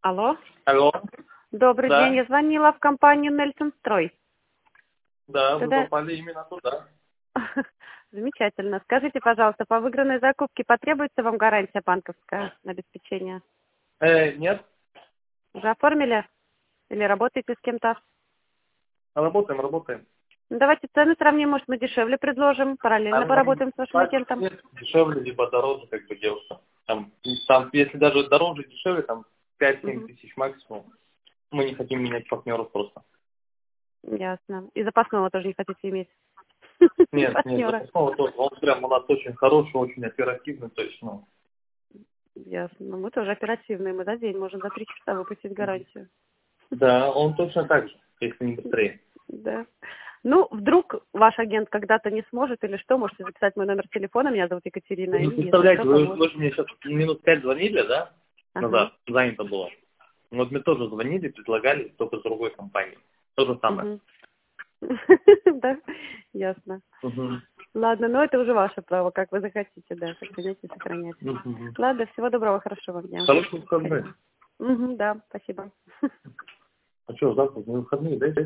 Алло. Алло. Добрый Да. день. Я звонила в компанию Нельсонстрой. Да, вы Тогда... попали именно туда. Замечательно. Скажите, пожалуйста, по выигранной закупке потребуется вам гарантия банковская на обеспечение? Нет. Уже оформили? Или работаете с кем-то? Работаем. Ну, давайте цены сравним, может, мы дешевле предложим, параллельно поработаем с вашим агентом. Нет, дешевле, либо дороже, как бы девушка. Там, если даже дороже, дешевле, там 5-7 тысяч максимум. Мы не хотим менять партнеров просто. Ясно. И запасного тоже не хотите иметь? Нет, Партнера. запасного тоже. Он прям у нас очень хороший, очень оперативный, то есть, ну. Ясно. Ну, мы тоже оперативные, мы за день можем за 3 часа выпустить гарантию. Да, он точно так же, если не быстрее. Да. Ну, вдруг ваш агент когда-то не сможет или что, можете записать мой номер телефона, меня зовут Екатерина. Вы не И если представляете, что, вы поможет. же мне сейчас минут 5 звонили, да? Ага. Назад, занято было. Вот мне тоже звонили, предлагали, только с другой компании. То же самое. Мгм. Да, ясно. Угу. Ладно, но это уже ваше право, как вы захотите, да, сохранять и сохранять. Угу. Ладно, всего доброго, хорошего вам дня. Хорошие выходные. Да, спасибо. А что, завтра не выходные, да?